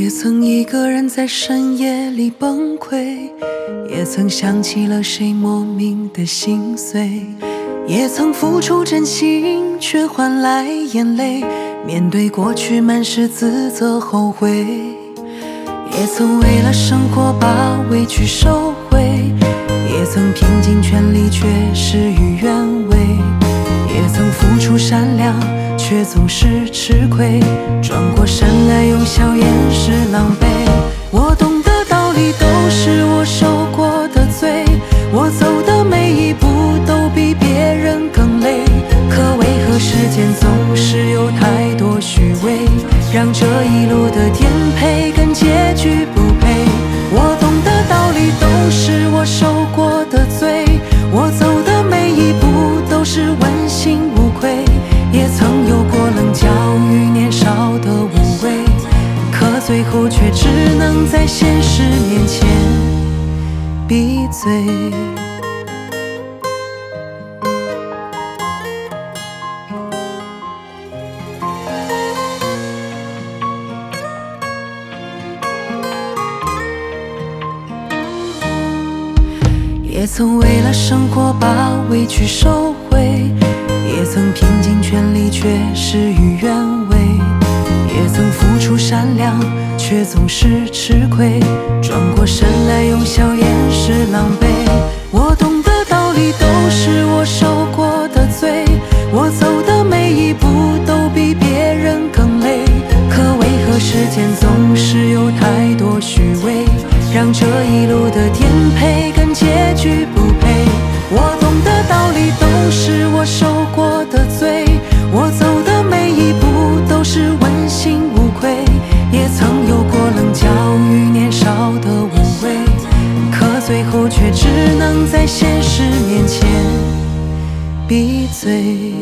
也曾一个人在深夜里崩溃，也曾想起了谁莫名的心碎，也曾付出真心却换来眼泪，面对过去满是自责后悔，也曾为了生活把委屈收回，也曾拼尽全力却事与愿违，也曾付出善良却总是吃亏，转过身来用笑掩饰狼狈。我懂的道理都是我受过的罪，我走的每一步都比别人更累，可为何世间总是有太多虚伪，让这一路的颠沛跟结局不配。我懂的道理都是我受过的罪，我走的每一步都是问心无愧，也曾有过棱角与年少的无畏，可最后却只能在现实面前闭嘴。也曾为了生活把委屈收回，也曾拼尽全力却事与愿违，也曾付出善良却总是吃亏，转过身来用笑掩饰狼狈。我懂的道理都是我受过的罪，我走的每一步都比别人更累，可为何世间总是有太多虚伪，让这一路的颠沛跟结局不配。我懂的道理都是我受过的罪，我走的每一步都是问心无愧，也曾有过棱角与年少的无畏，可最后却只能在现实面前闭嘴。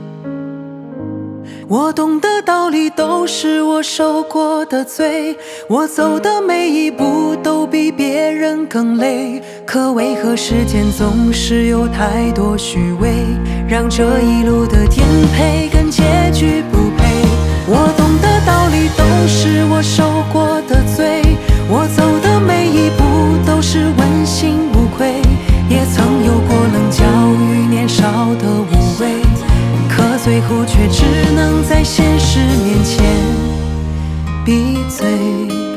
我懂的道理都是我受过的罪，我走的每一步都比别人更累，可为何世间总是有太多虚伪，让这一路的颠沛跟结局不配。我懂的道理都是我受过的罪，我走的每一步都是问心无愧，也曾有过棱角与年少的无畏，可最后却只能在现实面前闭嘴。